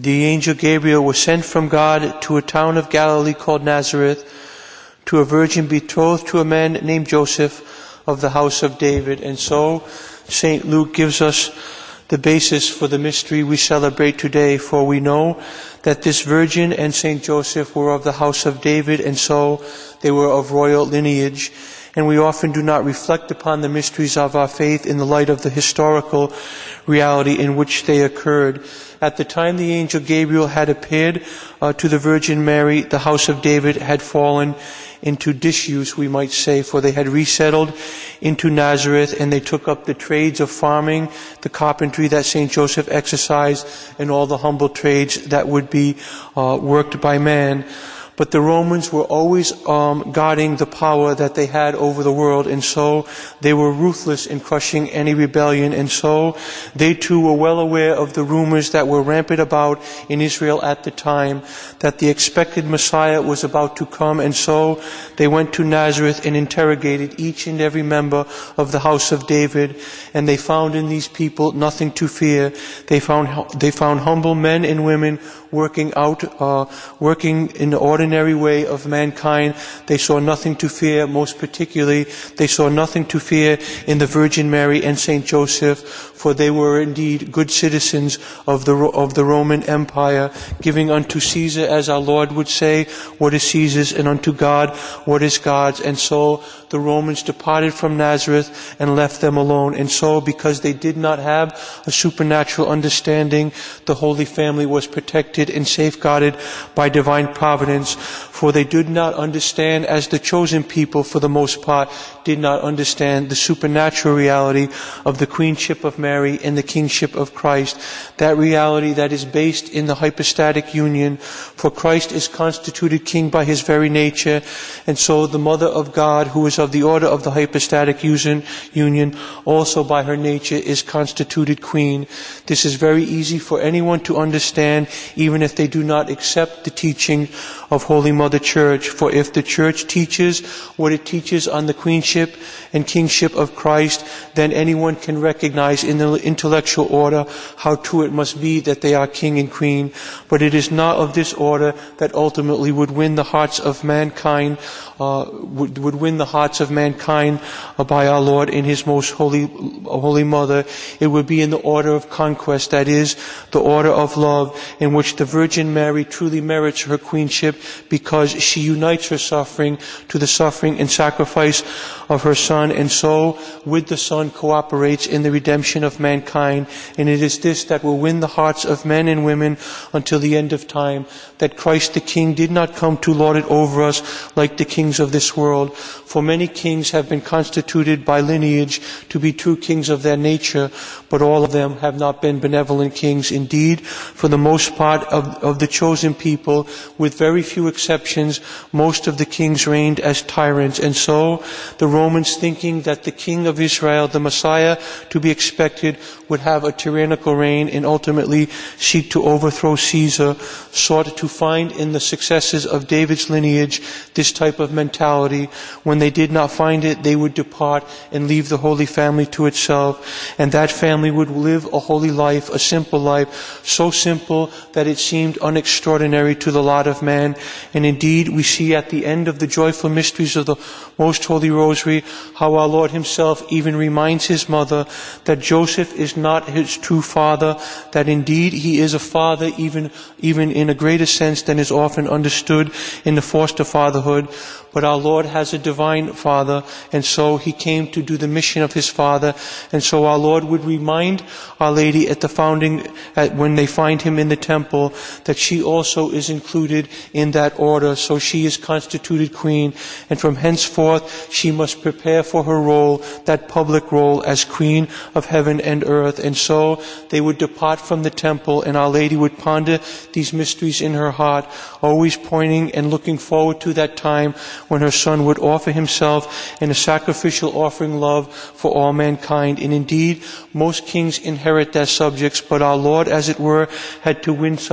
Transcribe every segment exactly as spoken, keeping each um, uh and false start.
the angel Gabriel was sent from God to a town of Galilee called Nazareth, to a virgin betrothed to a man named Joseph of the house of David. And so Saint Luke gives us the basis for the mystery we celebrate today, for we know that this virgin and Saint Joseph were of the house of David, and so they were of royal lineage. And we often do not reflect upon the mysteries of our faith in the light of the historical reality in which they occurred. At the time the angel Gabriel had appeared uh, to the Virgin Mary, the house of David had fallen into disuse, we might say, for they had resettled into Nazareth, and they took up the trades of farming, the carpentry that Saint Joseph exercised, and all the humble trades that would be uh, worked by man. But the Romans were always um, guarding the power that they had over the world, and so they were ruthless in crushing any rebellion, and so they too were well aware of the rumors that were rampant about in Israel at the time, that the expected Messiah was about to come, and so they went to Nazareth and interrogated each and every member of the house of David, and they found in these people nothing to fear. They found, they found humble men and women working out, uh, working in the ordinary way of mankind. They saw nothing to fear. Most particularly, they saw nothing to fear in the Virgin Mary and Saint Joseph, for they were indeed good citizens of the of the Roman Empire, giving unto Caesar, as our Lord would say, what is Caesar's, and unto God what is God's. And so the Romans departed from Nazareth and left them alone. And so, because they did not have a supernatural understanding, the Holy Family was protected and safeguarded by divine providence, for they did not understand, as the chosen people for the most part did not understand, the supernatural reality of the queenship of Mary and the kingship of Christ, that reality that is based in the hypostatic union, for Christ is constituted king by his very nature, and so the Mother of God, who is of the order of the hypostatic union, also by her nature is constituted queen. This is very easy for anyone to understand, even if they do not accept the teaching of Holy Mother Church. For if the Church teaches what it teaches on the queenship and kingship of Christ, then anyone can recognize in the intellectual order how true it must be that they are king and queen. But it is not of this order that ultimately would win the hearts of mankind, uh, would, would win the hearts of mankind uh, by our Lord in His most holy, holy Mother. It would be in the order of conquest, that is, the order of love, in which the Virgin Mary truly merits her queenship because she unites her suffering to the suffering and sacrifice of her Son, and so with the Son cooperates in the redemption of mankind. And it is this that will win the hearts of men and women until the end of time, that Christ the King did not come to lord it over us like the kings of this world. For many kings have been constituted by lineage to be true kings of their nature, but all of them have not been benevolent kings. Indeed, for the most part of, of the chosen people, with very few exceptions, most of the kings reigned as tyrants. And so the Romans, thinking that the King of Israel, the Messiah to be expected, would have a tyrannical reign and ultimately seek to overthrow Caesar, sought to find in the successors of David's lineage this type of mentality. When they did not find it, they would depart and leave the Holy Family to itself, and that family would live a holy life, a simple life, so simple that it seemed unextraordinary to the lot of man. And indeed, we see at the end of the joyful mysteries of the Most Holy Rosary how our Lord Himself even reminds His mother that Joseph is not his true father, that indeed he is a father even, even in a greater sense than is often understood in the foster fatherhood. But our Lord has a divine Father, and so He came to do the mission of His Father. And so our Lord would remind Our Lady at the founding, at, when they find Him in the temple, that she also is included in that order. So she is constituted queen, and from henceforth she must prepare for her role, that public role as Queen of heaven and earth. And so they would depart from the temple, and Our Lady would ponder these mysteries in her heart, always pointing and looking forward to that time when her Son would offer Himself in a sacrificial offering love for all mankind. And indeed, most kings inherit their subjects, but our Lord, as it were, had to win subjects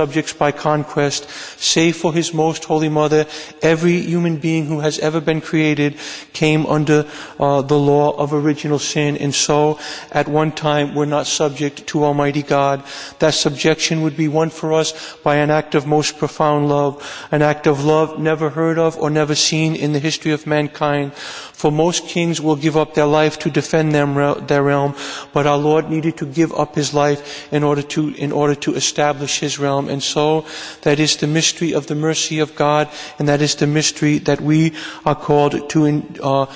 subjects by conquest, save for his most holy mother, every human being who has ever been created came under uh, the law of original sin, and so at one time were not subject to Almighty God. That subjection would be won for us by an act of most profound love, an act of love never heard of or never seen in the history of mankind. For most kings will give up their life to defend them, their realm, but our Lord needed to give up his life in order to in order to establish his realm. And so that is the mystery of the mercy of God, and that is the mystery that we are called to uh,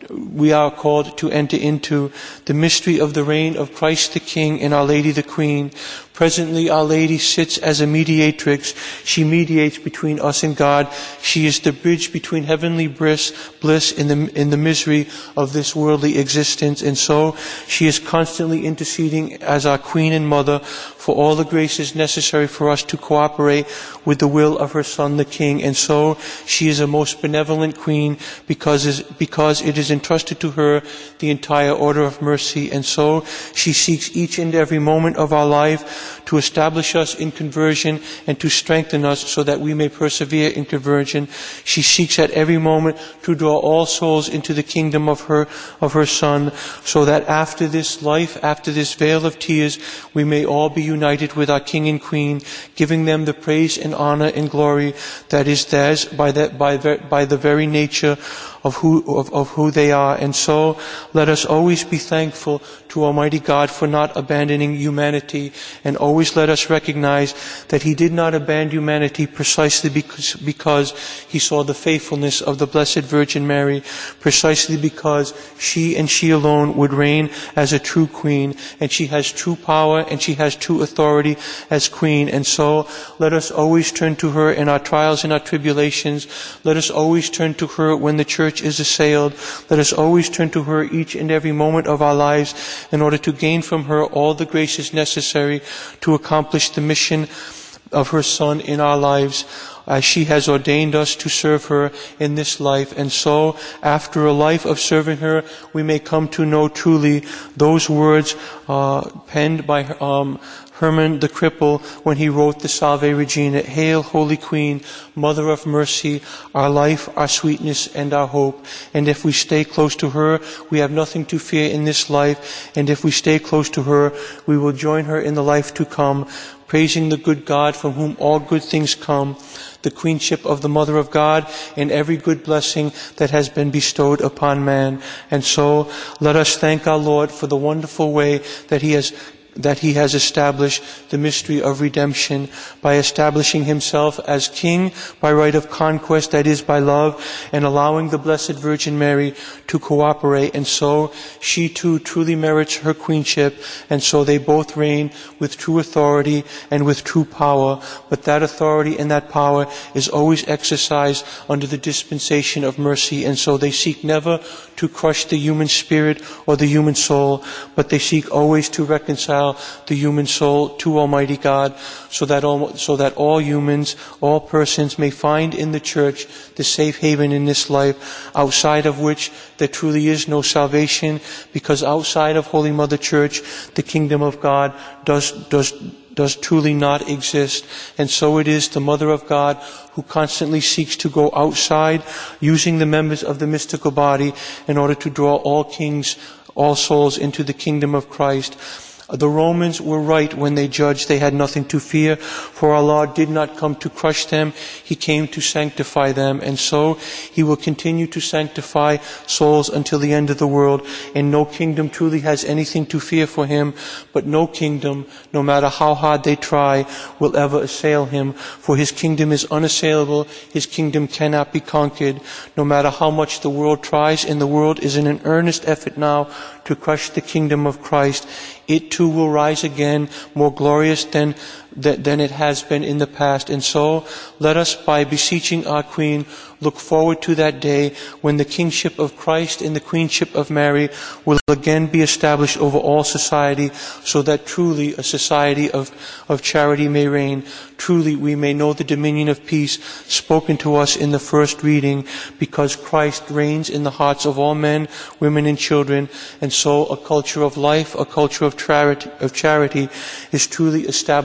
we are called to enter into, the mystery of the reign of Christ the King and Our Lady the Queen. Presently, Our Lady sits as a mediatrix. She mediates between us and God. She is the bridge between heavenly bliss, bliss in the, in the misery of this worldly existence. And so, she is constantly interceding as our Queen and Mother for all the graces necessary for us to cooperate with the will of her Son, the King. And so, she is a most benevolent Queen because, because it is entrusted to her the entire order of mercy. And so, she seeks each and every moment of our life to establish us in conversion and to strengthen us so that we may persevere in conversion. She seeks at every moment to draw all souls into the kingdom of her, of her Son, so that after this life, after this veil of tears, we may all be united with our King and Queen, giving them the praise and honor and glory that is theirs by that, by, by the very nature of who, of, of who they are. And so, let us always be thankful to Almighty God for not abandoning humanity, and always let us recognize that He did not abandon humanity precisely because, because He saw the faithfulness of the Blessed Virgin Mary, precisely because she and she alone would reign as a true Queen, and she has true power and she has true authority as Queen. And so, let us always turn to her in our trials and our tribulations. Let us always turn to her when the Church is assailed. Let us always turn to her each and every moment of our lives in order to gain from her all the graces necessary to accomplish the mission of her Son in our lives, as she has ordained us to serve her in this life. And so, after a life of serving her, we may come to know truly those words uh, penned by um, Herman the Cripple when he wrote the Salve Regina: Hail, Holy Queen, Mother of Mercy, our life, our sweetness, and our hope. And if we stay close to her, we have nothing to fear in this life. And if we stay close to her, we will join her in the life to come, praising the good God from whom all good things come, the queenship of the Mother of God, and every good blessing that has been bestowed upon man. And so, let us thank our Lord for the wonderful way that He has that He has established the mystery of redemption by establishing Himself as King by right of conquest, that is, by love, and allowing the Blessed Virgin Mary to cooperate. And so she too truly merits her queenship, and so they both reign with true authority and with true power. But that authority and that power is always exercised under the dispensation of mercy, and so they seek never to crush the human spirit or the human soul, but they seek always to reconcile the human soul to Almighty God, so that all, so that all humans, all persons may find in the Church the safe haven in this life, outside of which there truly is no salvation, because outside of Holy Mother Church, the kingdom of God does, does, does truly not exist. And so it is the Mother of God who constantly seeks to go outside, using the members of the mystical body in order to draw all kings, all souls into the kingdom of Christ. The Romans were right when they judged they had nothing to fear, for our Lord did not come to crush them, He came to sanctify them. And so He will continue to sanctify souls until the end of the world, and no kingdom truly has anything to fear for Him, but no kingdom, no matter how hard they try, will ever assail Him, for His kingdom is unassailable, His kingdom cannot be conquered. No matter how much the world tries, and the world is in an earnest effort now to crush the kingdom of Christ, it too will rise again, more glorious than, than it has been in the past. And so, let us, by beseeching our Queen, look forward to that day when the kingship of Christ and the queenship of Mary will again be established over all society, so that truly a society of, of charity may reign. Truly we may know the dominion of peace spoken to us in the first reading, because Christ reigns in the hearts of all men, women, and children. And so a culture of life, a culture of charity, of charity is truly established in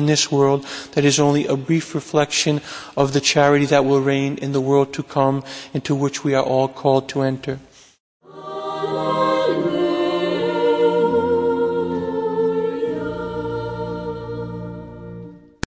this world that is only a brief reflection of the charity that will reign in the world to come, into which we are all called to enter.